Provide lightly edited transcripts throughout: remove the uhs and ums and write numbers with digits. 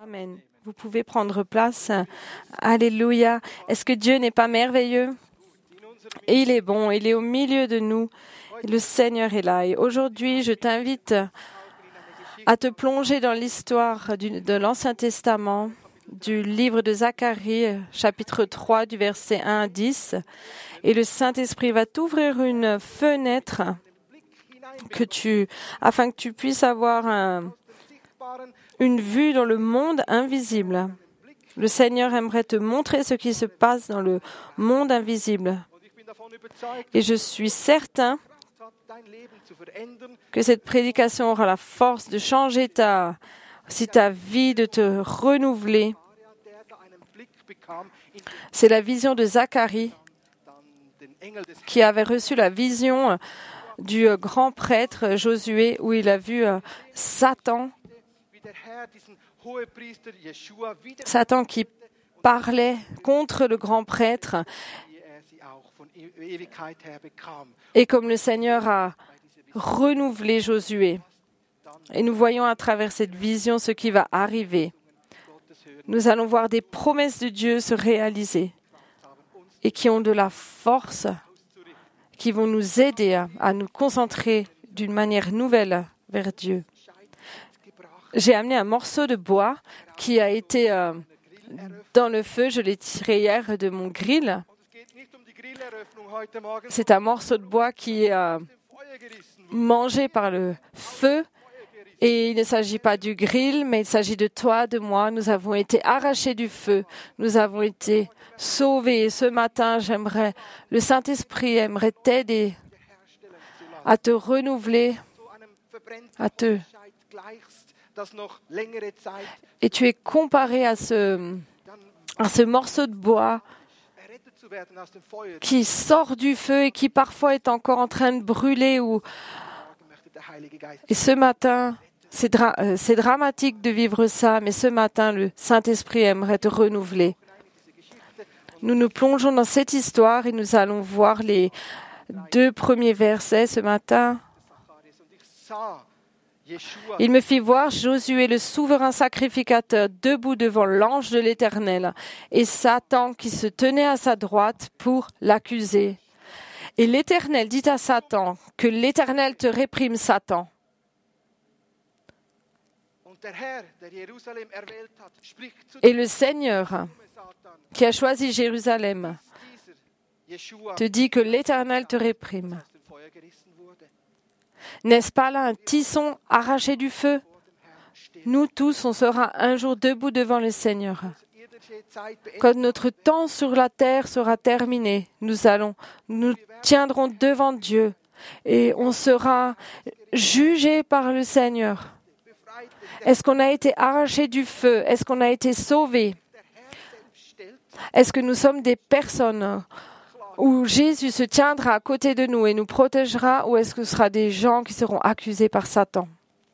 Amen. Vous pouvez prendre place. Alléluia. Est-ce que Dieu n'est pas merveilleux? Et il est bon, il est au milieu de nous. Le Seigneur est là. Et aujourd'hui, je t'invite à te plonger dans l'histoire de l'Ancien Testament, du livre de Zacharie, chapitre 3, du verset 1 à 10. Et le Saint-Esprit va t'ouvrir une fenêtre afin que tu puisses avoir une vue dans le monde invisible. Le Seigneur aimerait te montrer ce qui se passe dans le monde invisible. Et je suis certain que cette prédication aura la force de changer ta vie, de te renouveler. C'est la vision de Zacharie qui avait reçu la vision du grand prêtre Josué où il a vu Satan qui parlait contre le grand prêtre. Et comme le Seigneur a renouvelé Josué, et nous voyons à travers cette vision ce qui va arriver. Nous allons voir des promesses de Dieu se réaliser et qui ont de la force, qui vont nous aider à nous concentrer d'une manière nouvelle vers Dieu. J'ai amené un morceau de bois qui a été dans le feu. Je l'ai tiré hier de mon grill. C'est un morceau de bois qui est mangé par le feu. Et il ne s'agit pas du grill, mais il s'agit de toi, de moi. Nous avons été arrachés du feu. Nous avons été sauvés. Et ce matin, le Saint-Esprit aimerait t'aider à te renouveler, et tu es comparé à ce morceau de bois qui sort du feu et qui parfois est encore en train de brûler. Et ce matin, c'est dramatique de vivre ça, mais ce matin, le Saint-Esprit aimerait te renouveler. Nous nous plongeons dans cette histoire et nous allons voir les 2 premiers versets ce matin. Il me fit voir Josué, le souverain sacrificateur, debout devant l'ange de l'Éternel, et Satan qui se tenait à sa droite pour l'accuser. Et l'Éternel dit à Satan, que l'Éternel te réprime, Satan. Et le Seigneur, qui a choisi Jérusalem, te dit que l'Éternel te réprime. N'est-ce pas là un tisson arraché du feu? Nous tous, on sera un jour debout devant le Seigneur. Quand notre temps sur la terre sera terminé, nous tiendrons devant Dieu et on sera jugé par le Seigneur. Est-ce qu'on a été arraché du feu? Est-ce qu'on a été sauvé? Est-ce que nous sommes des personnes où Jésus se tiendra à côté de nous et nous protégera, ou est-ce que ce sera des gens qui seront accusés par Satan?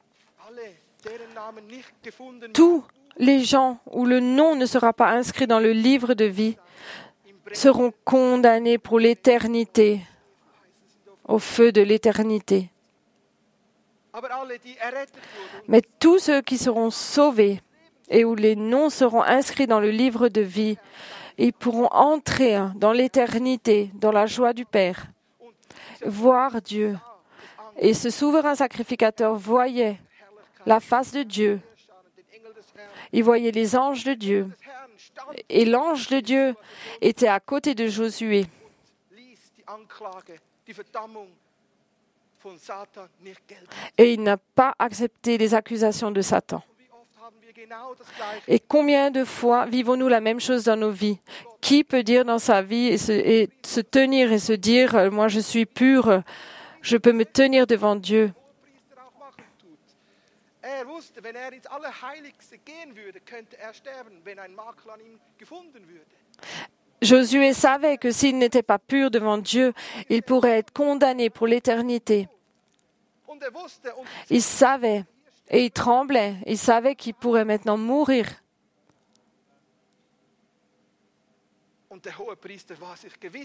Tous les gens où le nom ne sera pas inscrit dans le livre de vie seront condamnés pour l'éternité, au feu de l'éternité. Mais tous ceux qui seront sauvés et où les noms seront inscrits dans le livre de vie, ils pourront entrer dans l'éternité, dans la joie du Père, voir Dieu. Et ce souverain sacrificateur voyait la face de Dieu. Il voyait les anges de Dieu. Et l'ange de Dieu était à côté de Josué. Et il n'a pas accepté les accusations de Satan. Et combien de fois vivons-nous la même chose dans nos vies? Qui peut dire dans sa vie et se tenir et se dire « Moi, je suis pur, je peux me tenir devant Dieu ». Josué savait que s'il n'était pas pur devant Dieu, il pourrait être condamné pour l'éternité. Il savait. Et il tremblait. Il savait qu'il pourrait maintenant mourir.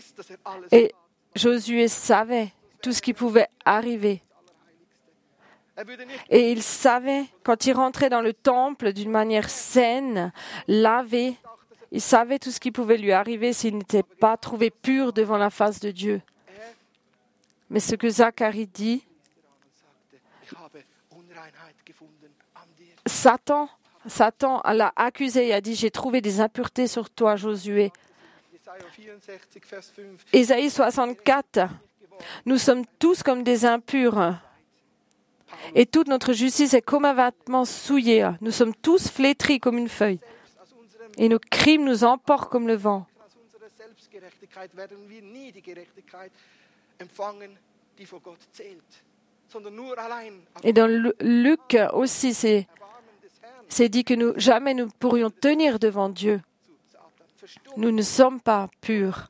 Et Josué savait tout ce qui pouvait arriver. Et il savait, quand il rentrait dans le temple d'une manière saine, lavé, il savait tout ce qui pouvait lui arriver s'il n'était pas trouvé pur devant la face de Dieu. Mais ce que Zacharie dit, Satan l'a accusé et a dit, j'ai trouvé des impuretés sur toi, Josué. Ésaïe 64, nous sommes tous comme des impurs et toute notre justice est comme un vêtement souillé. Nous sommes tous flétris comme une feuille et nos crimes nous emportent comme le vent. Et dans Luc aussi, c'est dit que jamais nous pourrions tenir devant Dieu. Nous ne sommes pas purs.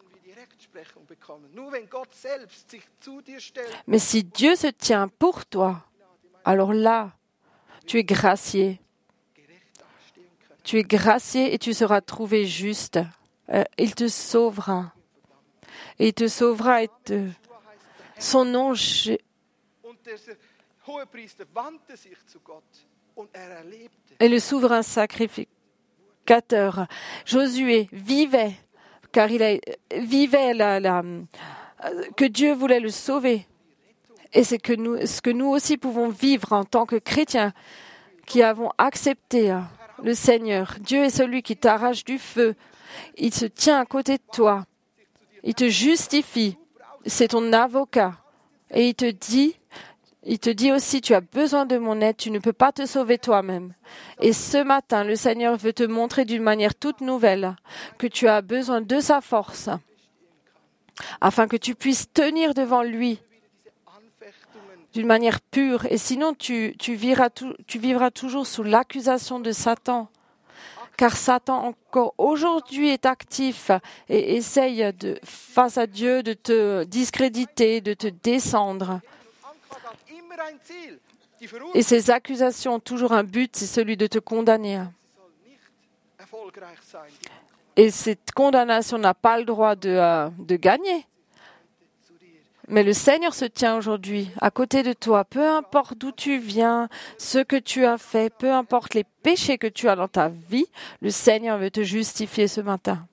Mais si Dieu se tient pour toi, alors là, tu es gracié. Tu es gracié et tu seras trouvé juste. Il te sauvera. Et il te sauvera et son nom... Et le souverain sacrificateur, Josué, vivait, car il vivait que Dieu voulait le sauver. Et c'est ce que nous aussi pouvons vivre en tant que chrétiens qui avons accepté le Seigneur. Dieu est celui qui t'arrache du feu. Il se tient à côté de toi. Il te justifie. C'est ton avocat. Et il te dit aussi, tu as besoin de mon aide, tu ne peux pas te sauver toi-même. Et ce matin, le Seigneur veut te montrer d'une manière toute nouvelle que tu as besoin de sa force, afin que tu puisses tenir devant lui d'une manière pure. Et sinon, tu vivras toujours sous l'accusation de Satan. Car Satan encore aujourd'hui est actif et essaye face à Dieu de te discréditer, de te descendre. Et ces accusations ont toujours un but, c'est celui de te condamner. Et cette condamnation n'a pas le droit de gagner. Mais le Seigneur se tient aujourd'hui à côté de toi, peu importe d'où tu viens, ce que tu as fait, peu importe les péchés que tu as dans ta vie, le Seigneur veut te justifier ce matin.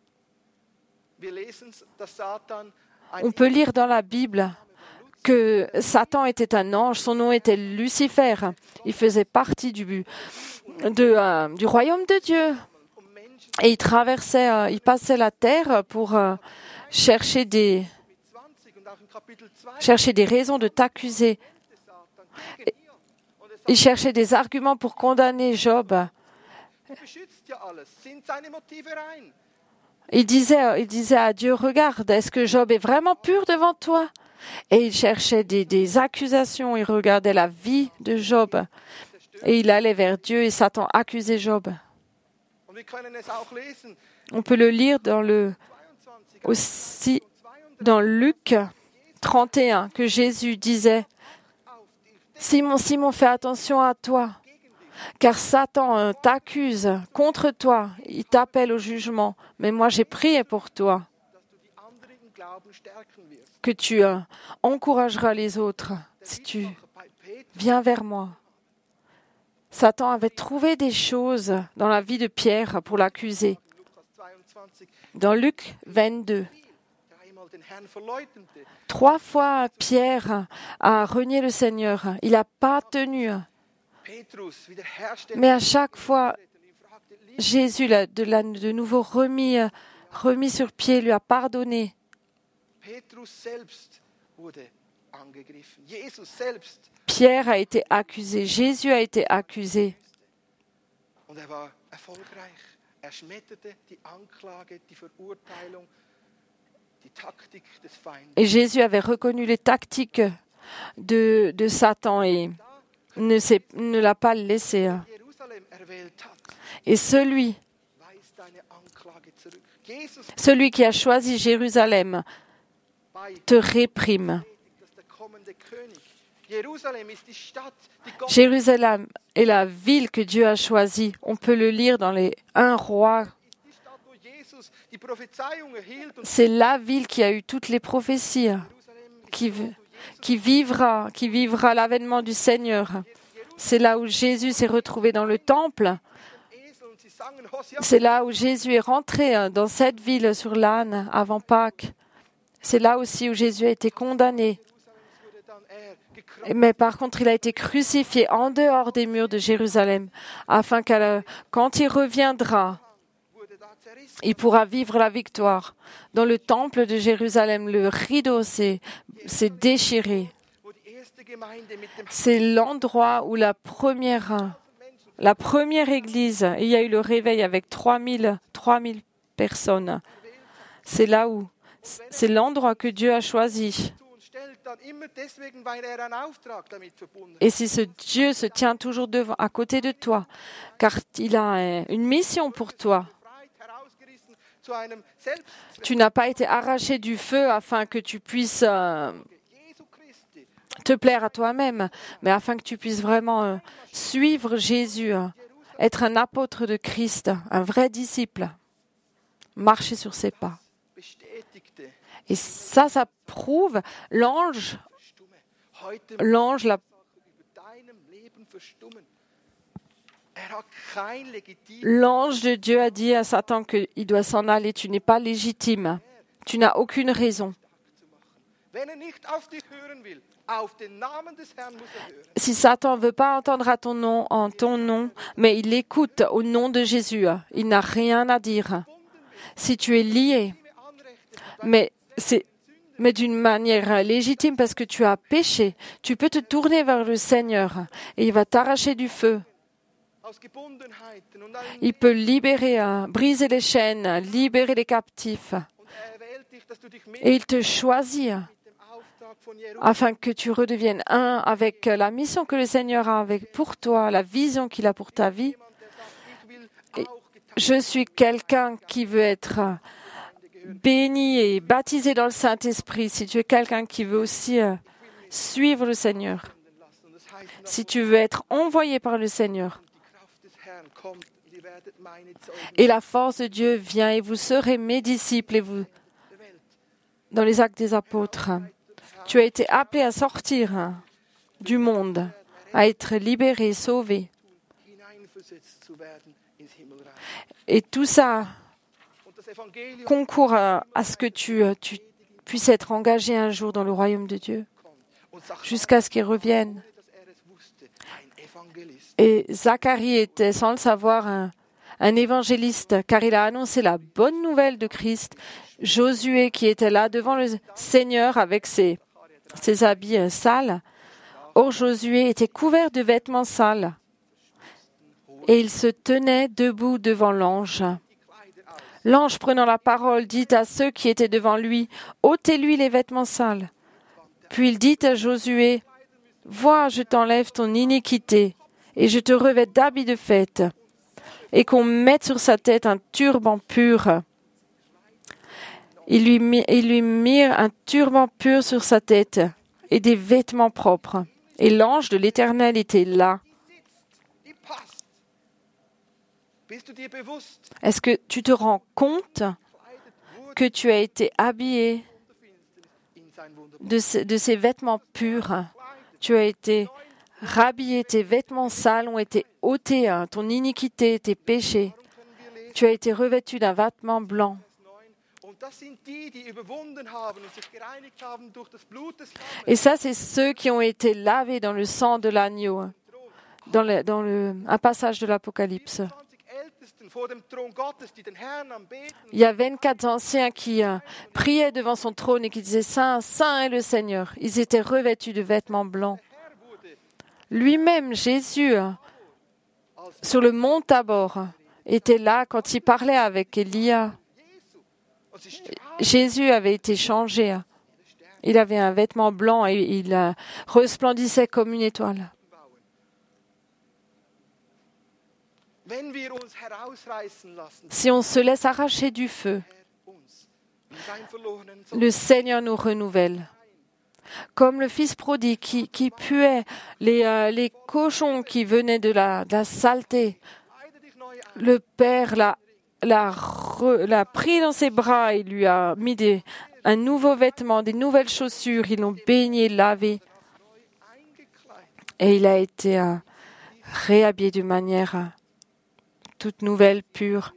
On peut lire dans la Bible que Satan était un ange, son nom était Lucifer. Il faisait partie du royaume de Dieu. Et il passait la terre pour chercher des raisons de t'accuser. Il cherchait des arguments pour condamner Job. Il disait à Dieu, regarde, est-ce que Job est vraiment pur devant toi? Et il cherchait des accusations, il regardait la vie de Job. Et il allait vers Dieu et Satan accusait Job. On peut le lire aussi dans Luc 31, que Jésus disait, Simon, Simon, fais attention à toi, car Satan t'accuse contre toi, il t'appelle au jugement, mais moi j'ai prié pour toi, que tu encourageras les autres si tu viens vers moi. Satan avait trouvé des choses dans la vie de Pierre pour l'accuser. Dans Luc 22, 3 fois Pierre a renié le Seigneur. Il n'a pas tenu. Mais à chaque fois, Jésus l'a de nouveau remis sur pied, lui a pardonné. Pierre a été accusé, Jésus a été accusé. Et Jésus avait reconnu les tactiques de Satan et ne l'a pas laissé. Et celui qui a choisi Jérusalem te réprime. Jérusalem est la ville que Dieu a choisie. On peut le lire dans les 1 Roi. C'est la ville qui a eu toutes les prophéties. qui vivra l'avènement du Seigneur. C'est là où Jésus s'est retrouvé dans le temple. C'est là où Jésus est rentré dans cette ville sur l'âne avant Pâques. C'est là aussi où Jésus a été condamné. Mais par contre, il a été crucifié en dehors des murs de Jérusalem, afin que quand il reviendra, il pourra vivre la victoire. Dans le temple de Jérusalem, le rideau s'est déchiré. C'est l'endroit où la première église, il y a eu le réveil avec 3000 personnes. C'est là où, c'est l'endroit que Dieu a choisi. Et si ce Dieu se tient toujours à côté de toi, car il a une mission pour toi. Tu n'as pas été arraché du feu afin que tu puisses te plaire à toi-même, mais afin que tu puisses vraiment suivre Jésus, être un apôtre de Christ, un vrai disciple, marcher sur ses pas. Et ça prouve l'ange de Dieu a dit à Satan qu'il doit s'en aller. Tu n'es pas légitime. Tu n'as aucune raison. Si Satan ne veut pas entendre en ton nom, mais il écoute au nom de Jésus, il n'a rien à dire. Si tu es lié, mais d'une manière légitime parce que tu as péché, tu peux te tourner vers le Seigneur et il va t'arracher du feu. Il peut libérer, briser les chaînes, libérer les captifs. Et il te choisit afin que tu redeviennes un avec la mission que le Seigneur a pour toi, la vision qu'il a pour ta vie. Et je suis quelqu'un qui veut être béni et baptisé dans le Saint-Esprit. Si tu es quelqu'un qui veut aussi suivre le Seigneur, si tu veux être envoyé par le Seigneur, et la force de Dieu vient et vous serez mes disciples et vous, dans les actes des apôtres, tu as été appelé à sortir du monde, à être libéré, sauvé. Et tout ça concourt à ce que tu puisses être engagé un jour dans le royaume de Dieu, jusqu'à ce qu'il revienne. Et Zacharie était, sans le savoir, un évangéliste, car il a annoncé la bonne nouvelle de Christ. Josué, qui était là devant le Seigneur avec ses habits sales. Or, Josué était couvert de vêtements sales. Et il se tenait debout devant l'ange. L'ange, prenant la parole, dit à ceux qui étaient devant lui, « ôtez-lui les vêtements sales. » Puis il dit à Josué, « Vois, je t'enlève ton iniquité, et je te revêt d'habits de fête, et qu'on mette sur sa tête un turban pur. » Ils lui mirent un turban pur sur sa tête, et des vêtements propres. Et l'ange de l'Éternel était là. Est-ce que tu te rends compte que tu as été habillé de ces vêtements purs? Tu as été rhabillé, tes vêtements sales ont été ôtés, ton iniquité, tes péchés. Tu as été revêtu d'un vêtement blanc. Et ça, c'est ceux qui ont été lavés dans le sang de l'agneau, un passage de l'Apocalypse. Il y a 24 anciens qui priaient devant son trône et qui disaient « Saint, Saint est le Seigneur ». Ils étaient revêtus de vêtements blancs. Lui-même, Jésus, sur le mont Tabor, était là quand il parlait avec Élia. Jésus avait été changé. Il avait un vêtement blanc et il resplendissait comme une étoile. Si on se laisse arracher du feu, le Seigneur nous renouvelle. Comme le fils prodigue qui puait les cochons qui venaient de la saleté. Le Père l'a pris dans ses bras et lui a mis un nouveau vêtement, des nouvelles chaussures. Ils l'ont baigné, lavé. Et il a été réhabillé d'une manière toute nouvelle, pure.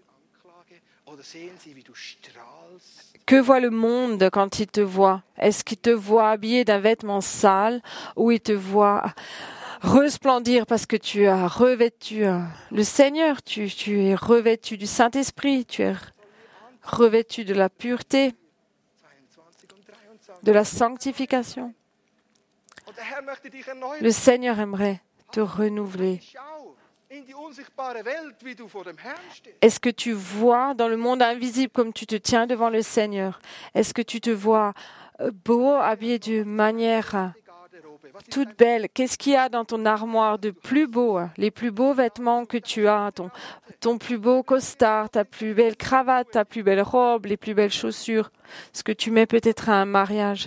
Que voit le monde quand il te voit? Est-ce qu'il te voit habillé d'un vêtement sale ou il te voit resplendir parce que tu as revêtu le Seigneur, tu es revêtu du Saint-Esprit, tu es revêtu de la pureté, de la sanctification. Le Seigneur aimerait te renouveler. Est-ce que tu vois dans le monde invisible comme tu te tiens devant le Seigneur? Est-ce que tu te vois beau, habillé d'une manière toute belle? Qu'est-ce qu'il y a dans ton armoire de plus beau? Les plus beaux vêtements que tu as, ton plus beau costard, ta plus belle cravate, ta plus belle robe, les plus belles chaussures, ce que tu mets peut-être à un mariage.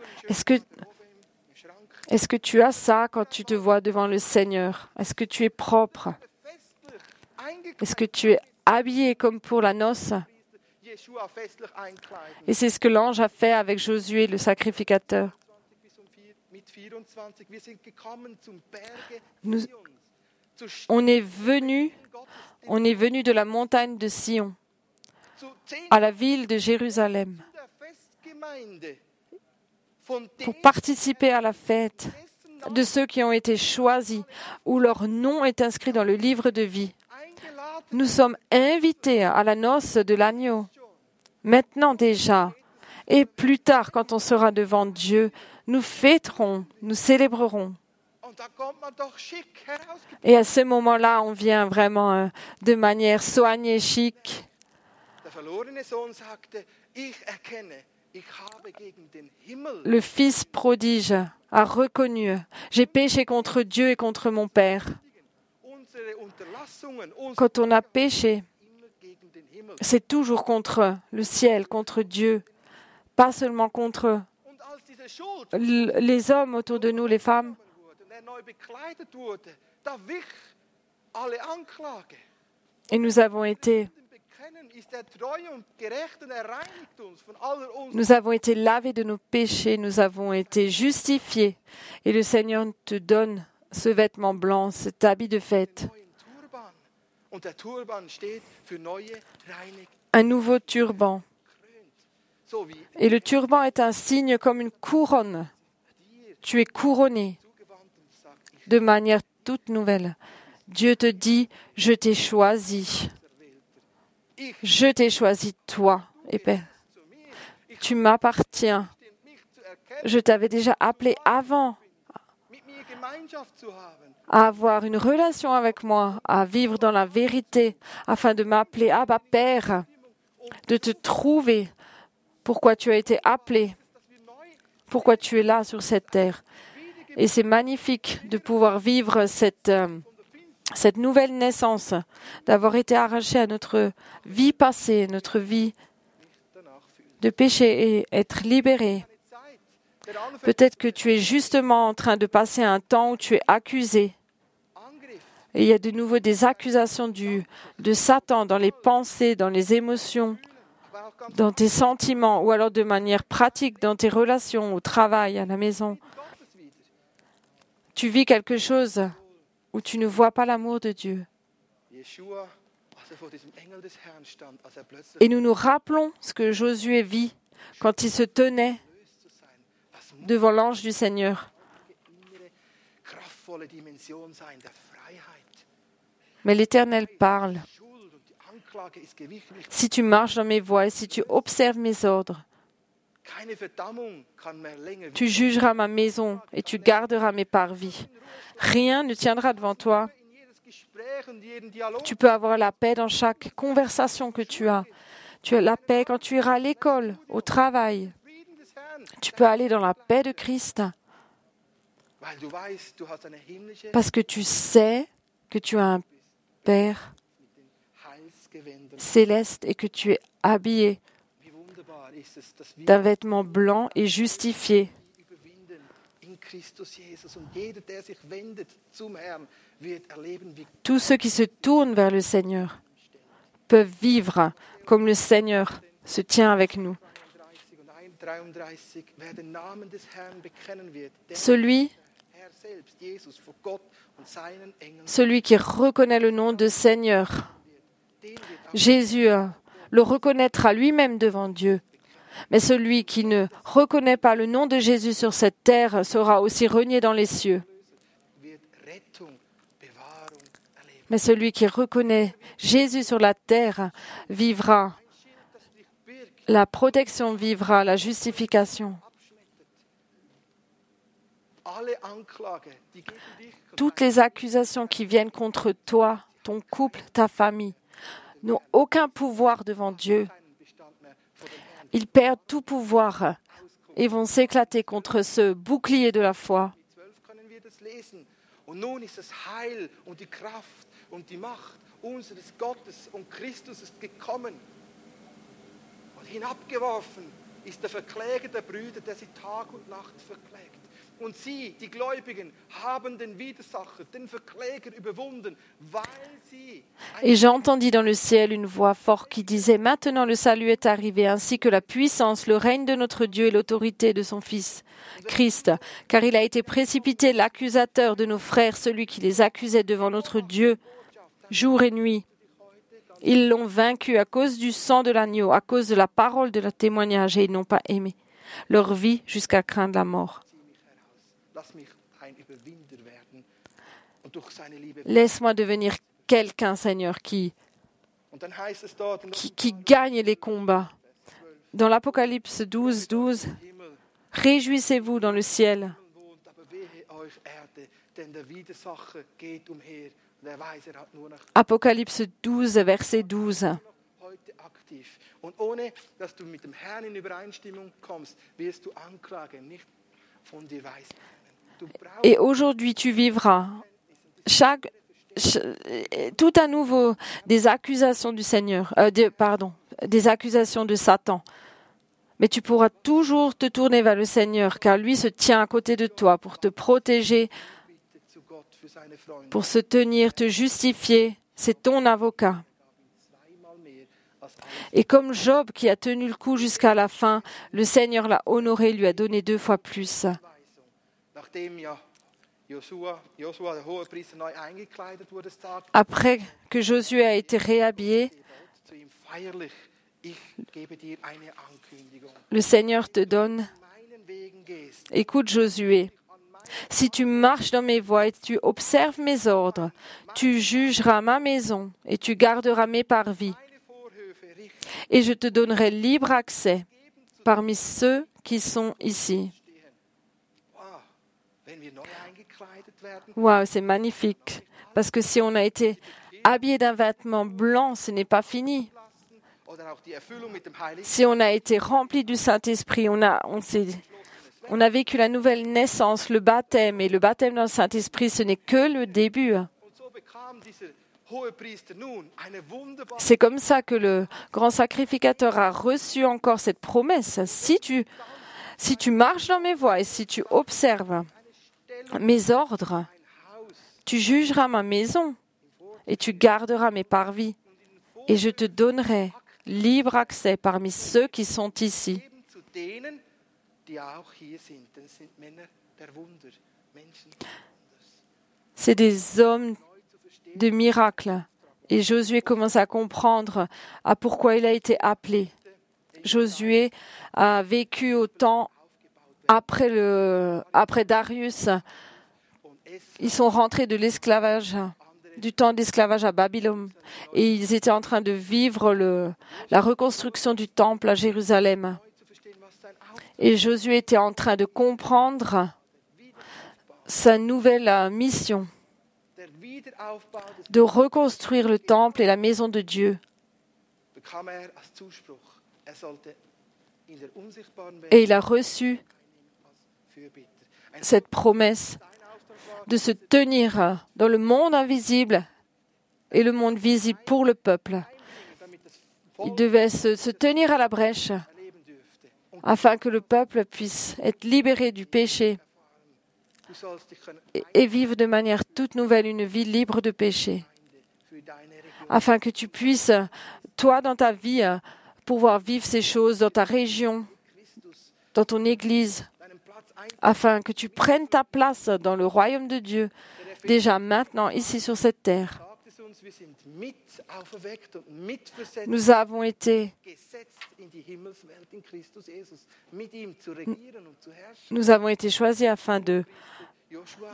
Est-ce que tu as ça quand tu te vois devant le Seigneur? Est-ce que tu es propre? Est-ce que tu es habillé comme pour la noce? Et c'est ce que l'ange a fait avec Josué, le sacrificateur. On est venu de la montagne de Sion à la ville de Jérusalem pour participer à la fête de ceux qui ont été choisis, où leur nom est inscrit dans le livre de vie. Nous sommes invités à la noce de l'agneau, maintenant déjà, et plus tard, quand on sera devant Dieu, nous fêterons, nous célébrerons. Et à ce moment-là, on vient vraiment de manière soignée, chic. Le fils prodige a reconnu, j'ai péché contre Dieu et contre mon Père. Quand on a péché, c'est toujours contre le ciel, contre Dieu, pas seulement contre les hommes autour de nous, les femmes. Et nous avons été lavés de nos péchés, nous avons été justifiés. Et le Seigneur te donne ce vêtement blanc, cet habit de fête. Un nouveau turban. Et le turban est un signe comme une couronne. Tu es couronné de manière toute nouvelle. Dieu te dit, je t'ai choisi. Je t'ai choisi, toi, et Père. Tu m'appartiens. Je t'avais déjà appelé avant à avoir une relation avec moi, à vivre dans la vérité, afin de m'appeler Abba Père, de te trouver. Pourquoi tu as été appelé, pourquoi tu es là sur cette terre. Et c'est magnifique de pouvoir vivre cette nouvelle naissance, d'avoir été arraché à notre vie passée, notre vie de péché et être libéré. Peut-être que tu es justement en train de passer un temps où tu es accusé. Et il y a de nouveau des accusations de Satan dans les pensées, dans les émotions, dans tes sentiments, ou alors de manière pratique dans tes relations, au travail, à la maison. Tu vis quelque chose où tu ne vois pas l'amour de Dieu. Et nous nous rappelons ce que Josué vit quand il se tenait devant l'ange du Seigneur. Mais l'Éternel parle. Si tu marches dans mes voies et si tu observes mes ordres, tu jugeras ma maison et tu garderas mes parvis. Rien ne tiendra devant toi. Tu peux avoir la paix dans chaque conversation que tu as. Tu as la paix quand tu iras à l'école, au travail. Tu peux aller dans la paix de Christ. Parce que tu sais que tu as un Père céleste et que tu es habillé d'un vêtement blanc et justifié. Tous ceux qui se tournent vers le Seigneur peuvent vivre comme le Seigneur se tient avec nous. celui qui reconnaît le nom de Seigneur. Jésus le reconnaîtra lui-même devant Dieu. Mais celui qui ne reconnaît pas le nom de Jésus sur cette terre sera aussi renié dans les cieux. Mais celui qui reconnaît Jésus sur la terre vivra la protection, vivra la justification. Toutes les accusations qui viennent contre toi, ton couple, ta famille, n'ont aucun pouvoir devant Dieu. Ils perdent tout pouvoir et vont s'éclater contre ce bouclier de la foi. Und die Macht unseres Gottes und Christus ist gekommen. Und hinabgeworfen ist der Verkläger der Brüder, der sie Tag und Nacht verklägt. Und sie, die Gläubigen, haben den Widersacher, den Verkläger überwunden, weil sie... Et j'entendis dans le ciel une voix forte qui disait « Maintenant le salut est arrivé, ainsi que la puissance, le règne de notre Dieu et l'autorité de son Fils, Christ. Car il a été précipité l'accusateur de nos frères, celui qui les accusait devant notre Dieu, jour et nuit. Ils l'ont vaincu à cause du sang de l'agneau, à cause de la parole de leur témoignage, et ils n'ont pas aimé leur vie jusqu'à craindre la mort. Laisse-moi devenir quelqu'un, Seigneur, qui gagne les combats. Dans l'Apocalypse 12, 12, réjouissez-vous dans le ciel. Apocalypse 12, verset 12. Und ohne, dass du mit dem Herrn in Übereinstimmung kommst, wirst du Anklage nicht von dir weisen können. Et aujourd'hui, tu vivras tout à nouveau des accusations du Seigneur, des accusations de Satan. Mais tu pourras toujours te tourner vers le Seigneur, car lui se tient à côté de toi pour te protéger, pour se tenir, te justifier. C'est ton avocat. Et comme Job qui a tenu le coup jusqu'à la fin, le Seigneur l'a honoré, lui a donné 2 fois plus. Après que Josué a été réhabillé, le Seigneur te donne, écoute Josué, si tu marches dans mes voies et tu observes mes ordres, tu jugeras ma maison et tu garderas mes parvis. Et je te donnerai libre accès parmi ceux qui sont ici. Waouh, c'est magnifique. Parce que si on a été habillé d'un vêtement blanc, ce n'est pas fini. Si on a été rempli du Saint-Esprit, on a vécu la nouvelle naissance, le baptême. Et le baptême dans le Saint-Esprit, ce n'est que le début. C'est comme ça que le grand sacrificateur a reçu encore cette promesse. Si tu marches dans mes voies et si tu observes mes ordres, tu jugeras ma maison et tu garderas mes parvis. Et je te donnerai libre accès parmi ceux qui sont ici. C'est des hommes de miracles. Et Josué commence à comprendre pourquoi il a été appelé. Josué a vécu au temps après Darius. Ils sont rentrés de l'esclavage, du temps d'esclavage à Babylone. Et ils étaient en train de vivre la reconstruction du temple à Jérusalem. Et Josué était en train de comprendre sa nouvelle mission de reconstruire le temple et la maison de Dieu. Et il a reçu cette promesse de se tenir dans le monde invisible et le monde visible pour le peuple. Il devait se tenir à la brèche afin que le peuple puisse être libéré du péché et vivre de manière toute nouvelle une vie libre de péché. Afin que tu puisses, toi, dans ta vie, pouvoir vivre ces choses dans ta région, dans ton Église, deinen Platz ein. afin que tu prennes ta place dans le royaume de Dieu, déjà maintenant, ici sur cette terre. Sagt es uns, wir sind mit auferweckt und mitversetzt Nous avons été, gesetzt in die Himmelswelt in Christus Jesus, mit ihm zu regieren und zu herrschen. nous avons été choisis afin Joshua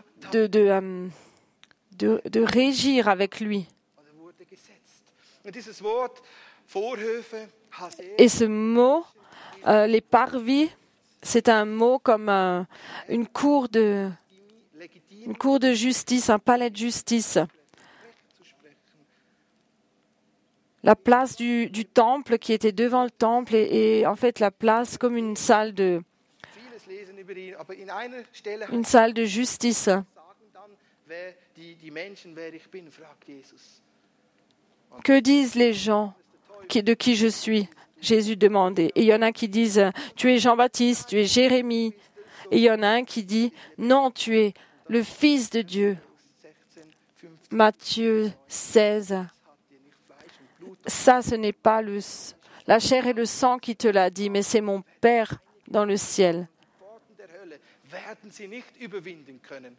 de régir avec lui. wurde gesetzt. Und dieses Wort Vorhöfe, Haser, Et ce mot, les parvis, c'est un mot comme une cour de justice, un palais de justice. zu sprechen. La place du temple qui était devant le temple et en fait la place comme une salle de Vieles lesen über ihn, aber in einer Stelle une salle de justice. sagen dann, wer die Menschen, wer ich bin, fragt Jesus. Que disent les gens de qui je suis? Jésus demandait. Et il y en a qui disent, tu es Jean-Baptiste, tu es Jérémie. Et il y en a un qui dit, non, tu es le Fils de Dieu. 16, 15, Matthieu 16. hat dir nicht Fleisch und Blut Ça, ce n'est pas la chair et le sang qui te l'a dit, mais c'est mon Père dans le ciel. Pforten der Hölle werden sie nicht überwinden können.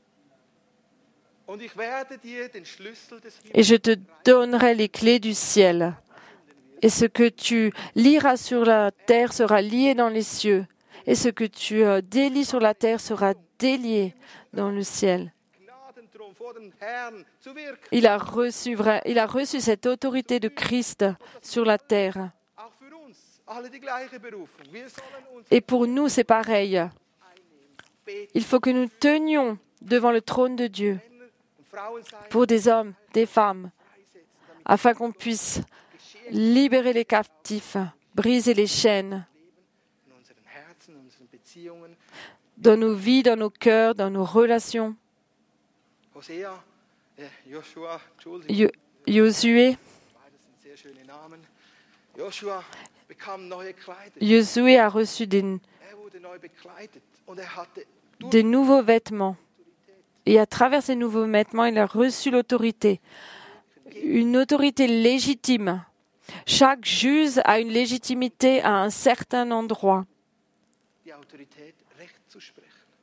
Und ich werde dir den Schlüssel des Et Himmels je te donnerai les clés du ciel. Et ce que tu lieras sur la terre sera lié dans les cieux. Et ce que tu délies sur la terre sera délié dans le ciel. Gnadenthron vor dem Herrn zu wirken. Il a reçu cette autorité de Christ sur la terre. Auch für uns alle die gleiche Berufung. Wir sollen uns Et pour nous, c'est pareil. beten, Il faut que nous tenions devant le trône de Dieu Männer und Frauen sein, pour des hommes, des femmes, freisetzen, damit afin qu'on puisse libérer les captifs, briser les chaînes in unseren Herzen, in unseren Beziehungen. dans nos vies, dans nos cœurs, dans nos relations. Hosea, Joshua, Entschuldigung, Josué, beides sind sehr schöne Namen. Joshua bekam neue Kleider. Josué a reçu Wurde neu bekleidet und hatte des nouveaux vêtements. Et à travers ces nouveaux vêtements, il a reçu l'autorité. Une autorité légitime. Chaque juge a une légitimité à un certain endroit. die Autorität, Recht zu sprechen.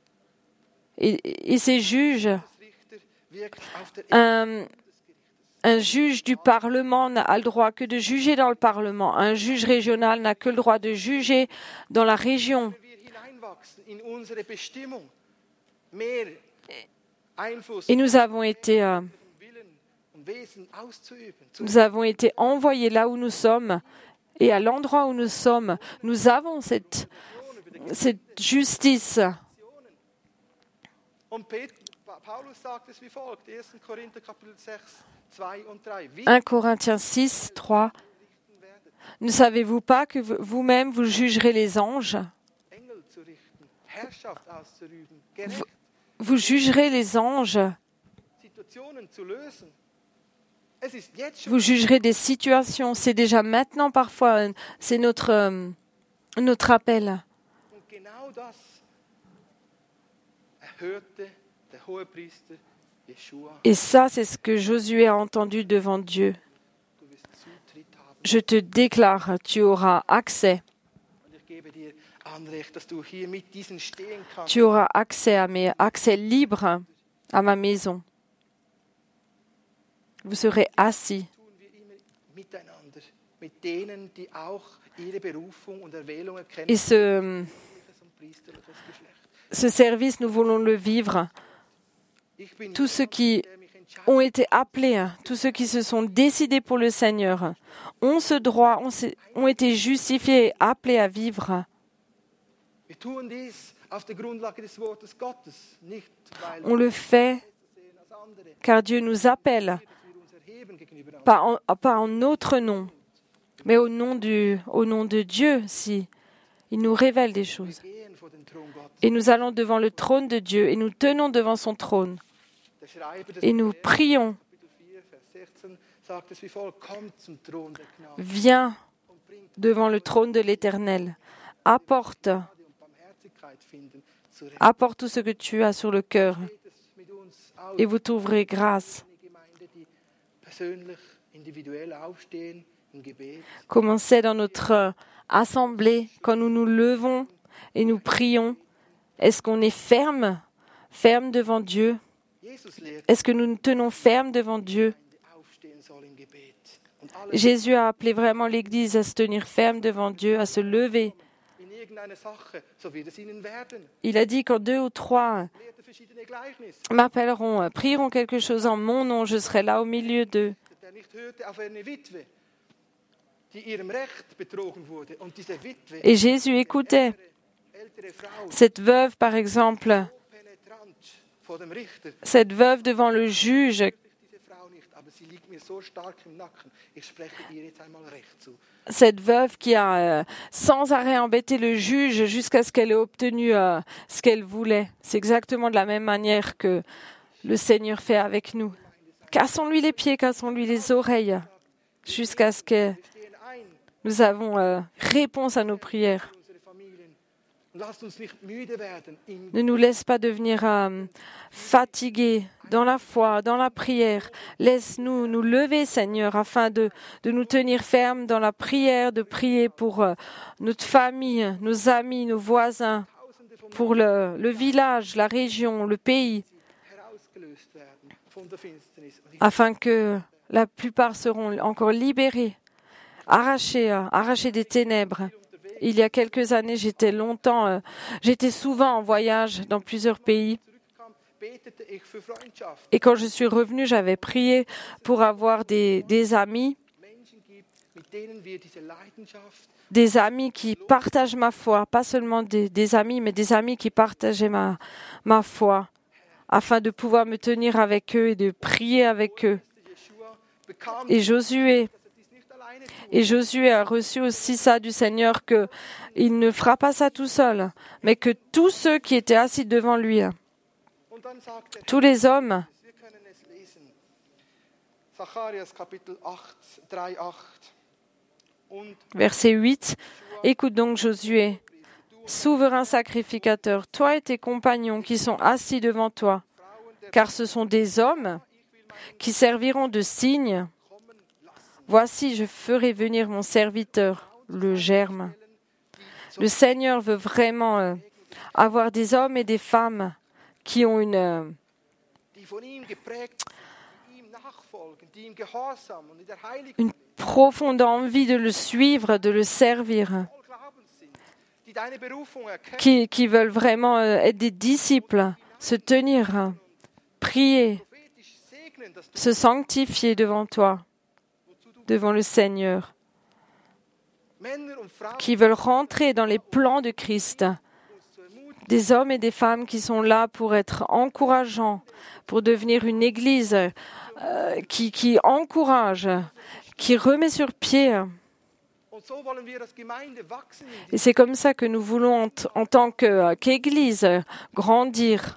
Et ces juges, Das Richter wirkt auf der Ebene un juge du Parlement n'a le droit que de juger dans le Parlement. Un juge régional n'a que le droit de juger dans la région. wir hineinwachsen in unsere Bestimmung, mehr Einfluss Et nous avons été, Willen und Wesen auszuüben. nous avons été envoyés là où nous sommes. Et à l'endroit où nous sommes, nous avons cette justice. Und Paulus sagt es wie folgt, 1. Korinther Kapitel 6, 2 und 3. Wie 1 Corinthiens 6, 3. Ne savez-vous pas que vous-même vous jugerez les anges? Engel zu richten, Herrschaft auszuüben, gerecht Vous jugerez les anges. Situationen zu lösen. Es ist jetzt schon Vous jugerez des situations. C'est déjà maintenant parfois. C'est notre appel. und genau das erhörte der Hohepriester Jeschua. Et ça, c'est ce que Josué a entendu devant Dieu. Du wirst Zutritt haben. Je te déclare, tu auras accès. Und ich gebe dir Anrecht, dass du hier mit diesen stehen kannst. Tu auras accès accès libre à ma maison. Vous serez assis. Tun wir immer miteinander, mit denen, die auch ihre Berufung und Erwählung erkennen. Et ce service, nous voulons le vivre. Ich bin Tous ceux jemand, qui der mich entscheidet. ont été appelés, tous ceux qui se sont décidés pour le Seigneur, ont ce droit, ont été justifiés et appelés à vivre. Wir tun dies auf der Grundlage des Wortes Gottes, nicht weil On le fait wir sehen als andere, car Dieu nous appelle, wir uns erheben gegenüber anderen. pas en notre nom, mais au nom de Dieu, si il nous révèle des choses. Wir gehen vor den Thron Gottes. Et nous allons devant le trône de Dieu et nous tenons devant son trône Der Schreiber des et nous prions. Kapitel 4, Vers 16 sagt es wie folgt: Kommt zum Thron der Gnade Viens und bringt devant le trône de l'Éternel. Apporte Gnade und Barmherzigkeit finden. Zurecht Apporte tout ce que tu as sur le cœur geht es mit uns aus. et vous trouverez grâce. Eine Gemeinde, die persönlich, individuell aufstehen im Gebet. Comme on sait dans notre assemblée, quand nous nous levons et nous prions, est-ce qu'on est ferme devant Dieu? Est-ce que nous nous tenons fermes devant Dieu? Jésus a appelé vraiment l'Église à se tenir ferme devant Dieu, à se lever. Il a dit, quand 2 ou 3 m'appelleront, prieront quelque chose en mon nom, je serai là au milieu d'eux. Et Jésus écoutait. Cette veuve, par exemple, cette veuve devant le juge, cette veuve qui a sans arrêt embêté le juge jusqu'à ce qu'elle ait obtenu ce qu'elle voulait. C'est exactement de la même manière que le Seigneur fait avec nous. Cassons-lui les pieds, cassons-lui les oreilles, jusqu'à ce que nous avons réponse à nos prières. Ne nous laisse pas devenir fatigués dans la foi, dans la prière. Laisse-nous nous lever, Seigneur, afin de nous tenir fermes dans la prière, de prier pour notre famille, nos amis, nos voisins, pour le village, la région, le pays, afin que la plupart seront encore libérés, arrachés des ténèbres. Il y a quelques années, j'étais souvent en voyage dans plusieurs pays. Et quand je suis revenue, j'avais prié pour avoir des amis qui partagent ma foi, pas seulement des amis, mais des amis qui partageaient ma foi, afin de pouvoir me tenir avec eux et de prier avec eux. Et Josué a reçu aussi ça du Seigneur, qu'il ne fera pas ça tout seul, mais que tous ceux qui étaient assis devant lui, tous les hommes, verset 8, écoute donc Josué, souverain sacrificateur, toi et tes compagnons qui sont assis devant toi, car ce sont des hommes qui serviront de signe. Voici, je ferai venir mon serviteur, le germe. Le Seigneur veut vraiment avoir des hommes et des femmes qui ont une profonde envie de le suivre, de le servir, qui veulent vraiment être des disciples, se tenir, prier, se sanctifier devant toi, devant le Seigneur, qui veulent rentrer dans les plans de Christ, des hommes et des femmes qui sont là pour être encourageants, pour devenir une église qui encourage, qui remet sur pied. Et c'est comme ça que nous voulons, en tant qu'église, grandir.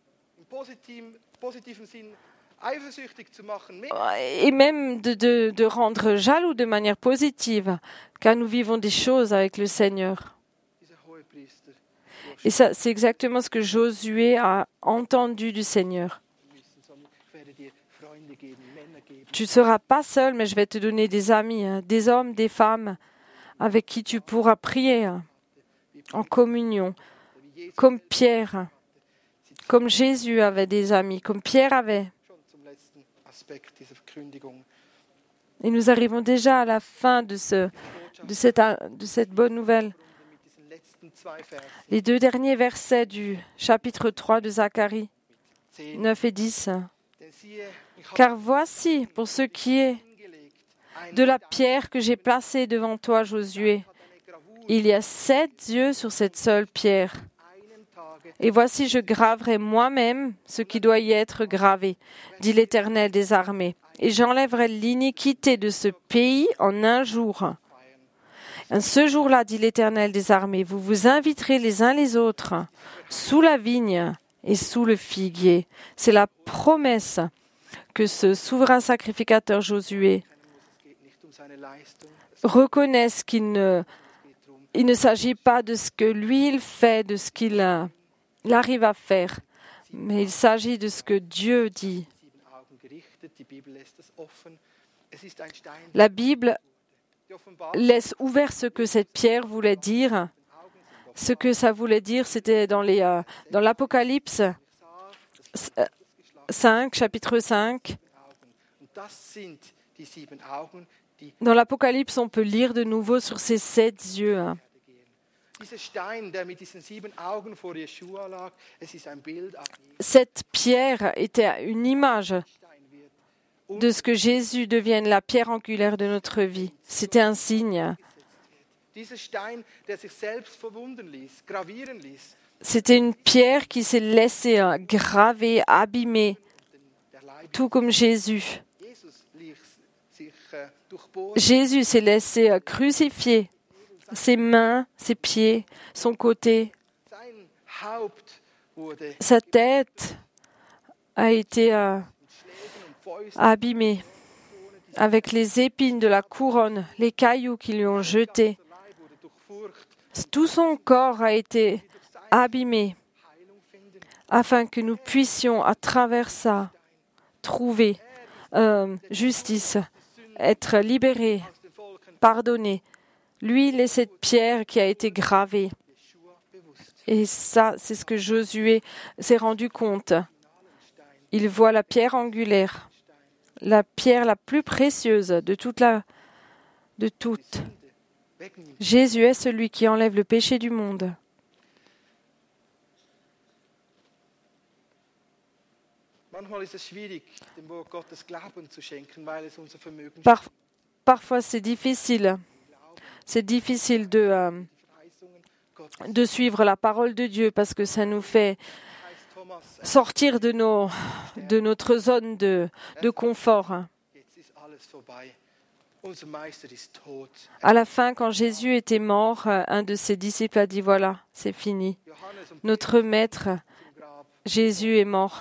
Et même de rendre jaloux de manière positive, car nous vivons des choses avec le Seigneur. Et ça, c'est exactement ce que Josué a entendu du Seigneur. Tu ne seras pas seul, mais je vais te donner des amis, des hommes, des femmes, avec qui tu pourras prier en communion, comme Pierre, comme Jésus avait des amis, comme Pierre avait. Et nous arrivons déjà à la fin de cette bonne nouvelle. Les 2 derniers versets du chapitre 3 de Zacharie, 9 et 10. Car voici, pour ce qui est de la pierre que j'ai placée devant toi, Josué, il y a 7 yeux sur cette seule pierre. Et voici, je graverai moi-même ce qui doit y être gravé, dit l'Éternel des armées. Et j'enlèverai l'iniquité de ce pays en un jour. Ce jour-là, dit l'Éternel des armées, vous vous inviterez les uns les autres sous la vigne et sous le figuier. C'est la promesse que ce souverain sacrificateur Josué reconnaisse qu'il ne s'agit pas de ce que lui il fait, de ce qu'il arrive à faire, mais il s'agit de ce que Dieu dit. La Bible laisse ouvert ce que cette pierre voulait dire, Ce que ça voulait dire, c'était dans l'Apocalypse 5, chapitre 5. Dans l'Apocalypse, on peut lire de nouveau sur ces 7 yeux. Cette pierre était une image de ce que Jésus devienne la pierre angulaire de notre vie. C'était un signe. C'était une pierre qui s'est laissée graver, abîmer, tout comme Jésus. Jésus s'est laissé crucifier. Ses mains, ses pieds, son côté, sa tête a été abîmée avec les épines de la couronne, les cailloux qui lui ont jetés. Tout son corps a été abîmé afin que nous puissions à travers ça trouver justice, être libérés, pardonnés. L'huile est cette pierre qui a été gravée. Et ça, c'est ce que Josué s'est rendu compte. Il voit la pierre angulaire, la pierre la plus précieuse de toutes. Jésus est celui qui enlève le péché du monde. Parfois, c'est difficile. C'est difficile de suivre la parole de Dieu parce que ça nous fait sortir de notre zone de confort. À la fin, quand Jésus était mort, un de ses disciples a dit « Voilà, c'est fini. Notre maître, Jésus, est mort. »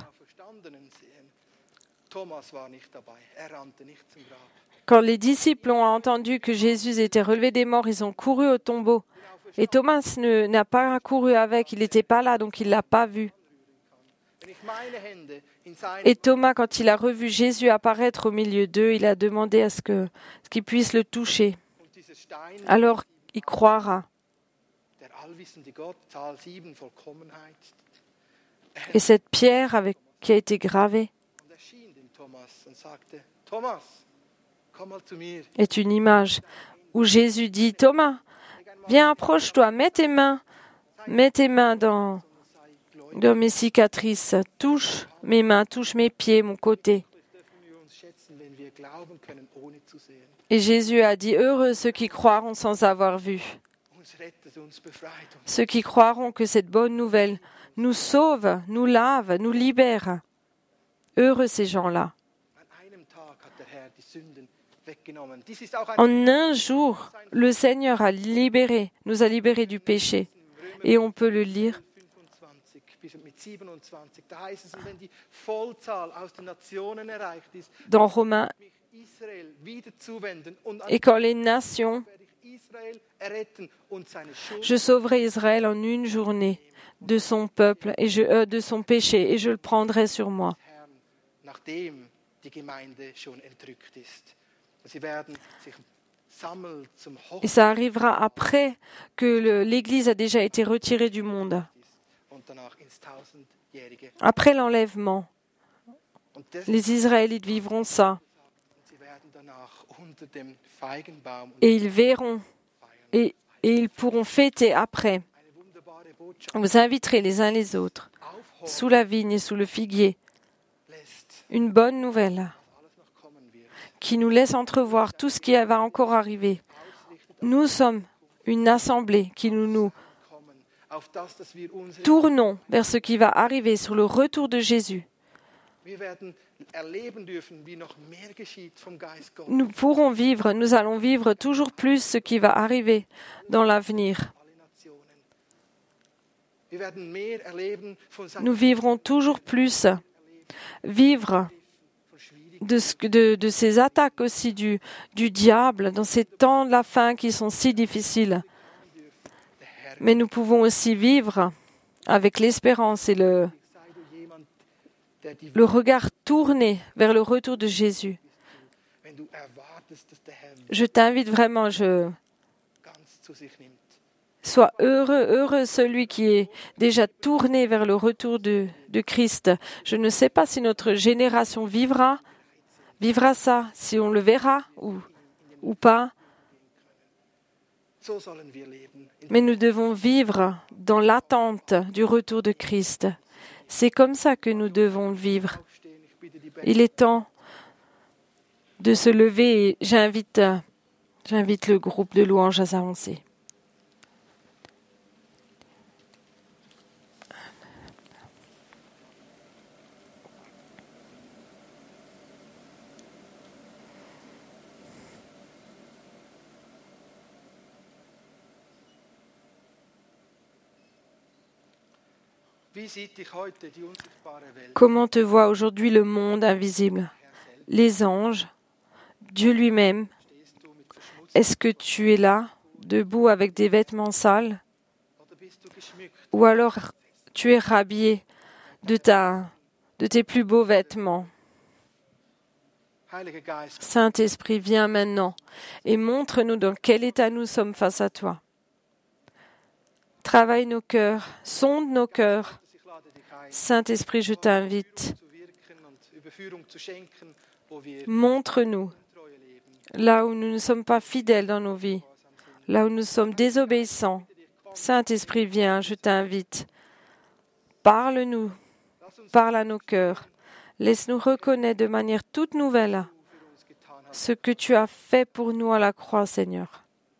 Quand les disciples ont entendu que Jésus était relevé des morts, ils ont couru au tombeau. Et Thomas n'a pas couru avec, il n'était pas là, donc il ne l'a pas vu. Et Thomas, quand il a revu Jésus apparaître au milieu d'eux, il a demandé à ce qu'il puisse le toucher. Alors, il croira. Et cette pierre qui a été gravée est une image où Jésus dit « Thomas, viens, approche-toi, mets tes mains dans mes cicatrices, touche mes mains, touche mes pieds, mon côté. » Et Jésus a dit « Heureux ceux qui croiront sans avoir vu. » Ceux qui croiront que cette bonne nouvelle nous sauve, nous lave, nous libère. Heureux ces gens-là. En un jour, le Seigneur nous a libérés du péché. Et on peut le lire. Dans Romains, et quand les nations, je sauverai Israël en une journée de son peuple et de son péché, et je le prendrai sur moi. Et ça arrivera après que l'Église a déjà été retirée du monde. Après l'enlèvement, les Israélites vivront ça. Et ils verront et ils pourront fêter après. Vous inviterez les uns les autres, sous la vigne et sous le figuier, une bonne nouvelle qui nous laisse entrevoir tout ce qui va encore arriver. Nous sommes une assemblée qui nous tournons vers ce qui va arriver sur le retour de Jésus. Nous allons vivre toujours plus ce qui va arriver dans l'avenir. Nous vivrons toujours plus vivre de ces attaques aussi du diable dans ces temps de la fin qui sont si difficiles. Mais nous pouvons aussi vivre avec l'espérance et le regard tourné vers le retour de Jésus. Je t'invite vraiment, Sois heureux, heureux celui qui est déjà tourné vers le retour de Christ. Je ne sais pas si notre génération vivra ça, si on le verra ou pas. So sollen wir leben. Mais nous devons vivre dans l'attente du retour de Christ. C'est comme ça que nous devons vivre. Aufstehen. Ich bitte die Band. Il est temps de se lever et j'invite le groupe de louanges à s'avancer. Wie sieht dich heute die unsichtbare Welt? Comment te voit aujourd'hui le monde invisible? Les anges, Dieu lui-même. Stehst du mit verschmutzt Est-ce que tu es là, debout avec des vêtements sales? oder bist du geschmückt? Ou alors tu es rhabillé de tes plus beaux vêtements? Heiliger Geist, Saint-Esprit, viens maintenant et montre-nous dans quel état nous sommes face à toi. Travaille nos cœurs, sonde nos cœurs. ich lade dich ein, Saint-Esprit, je t'invite. zu wirken und Überführung zu schenken, wo wir Montre-nous Treue leben. là où nous ne sommes pas fidèles dans nos vies, là où nous sommes désobéissants. Saint-Esprit, viens, je t'invite. Parle-nous, parle à nos cœurs. Laisse-nous reconnaître de manière toute nouvelle Für uns getan hast. ce que tu as fait pour nous à la croix, Seigneur.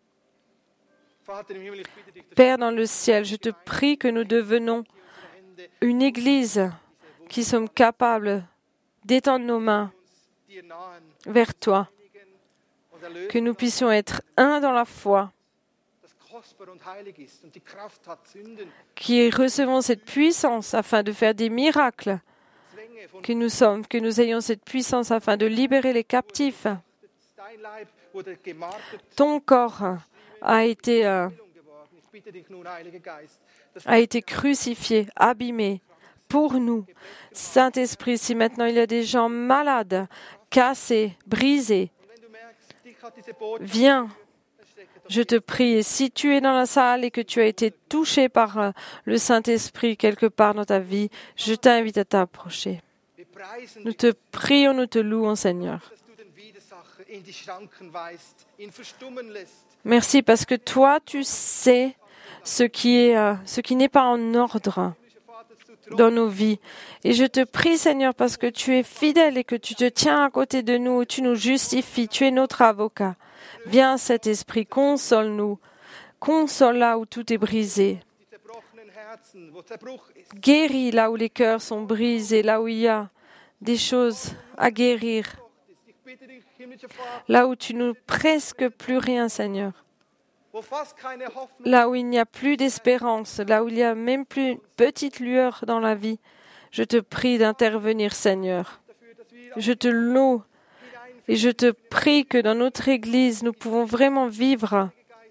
Vater im Himmel, ich bitte dich, dass Père dans le ciel, je te prie que nous devenons unsere Hände une Église qui sommes capables d'étendre nos mains uns dir nahen, vers toi, heiligen und erlösen, que nous puissions être un dans la foi, das kostbar und heilig ist und die Kraft hat, Sünden, qui recevons cette puissance afin de faire des miracles, Zwänge von que nous ayons cette puissance afin de libérer les captifs. dein Leib wurde gemartert, Ton corps a été geworden. Ich bitte dich nun, Heiliger Geist, dass crucifié, abîmé pour nous. Saint-Esprit, si maintenant il y a des gens malades, cassés, brisés, wenn du merkst, dich hat diese Botschaft viens, je te prie. Et si tu es dans la salle et que tu as été touché par le Saint-Esprit quelque part dans ta vie, je t'invite à t'approcher. wir preisen Nous dich, te prions, nous te louons, Seigneur. dass du den Widersacher in die Schranken weist, ihn verstummen lässt. Merci parce que toi, tu sais ce qui n'est pas en ordre dans nos vies. Et je te prie, Seigneur, parce que tu es fidèle et que tu te tiens à côté de nous, tu nous justifies, tu es notre avocat. Viens, cet esprit, console-nous. Console là où tout est brisé. Die zerbrochenen Herzen, wo Zerbruch ist, Guéris là où les cœurs sont brisés, là où il y a des choses à guérir. ich bitte dich, himmlischer Vater, Là où tu n'as presque plus rien, Seigneur. wo fast keine Hoffnung, Là où il n'y a plus d'espérance, là où il n'y a même plus une petite lueur dans la vie, je te prie d'intervenir, Seigneur. dafür, dass wir Je te loue et je te prie que dans notre Église, nous pouvons vraiment vivre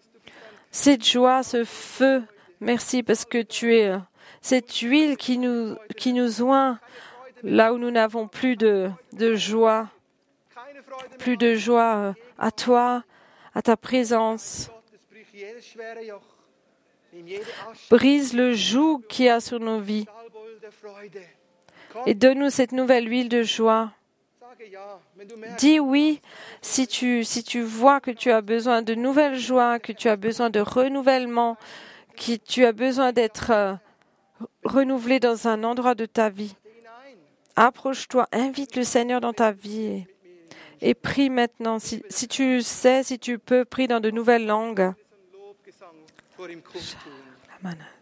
cette joie, ce feu. Merci parce que tu es cette huile qui nous oint là où nous n'avons plus de joie, keine Freude plus de joie à toi, à ta présence. Gottes, brich jedes schwere Joch, nimm jede Asche, Brise le joug qu'il y a sur nos vies Salböl der Freude. Komm, et donne-nous cette nouvelle huile de joie. sage ja, wenn du merkst, Dis oui si tu vois que tu as besoin de nouvelles joies, que tu as besoin de renouvellement, que tu as besoin d'être renouvelé dans un endroit de ta vie. hinein. Approche-toi, invite le Seigneur dans ta vie et prie maintenant. Si tu sais, si tu peux, prie dans de nouvelles langues. Lobgesang vor ihm kundtun. Amen.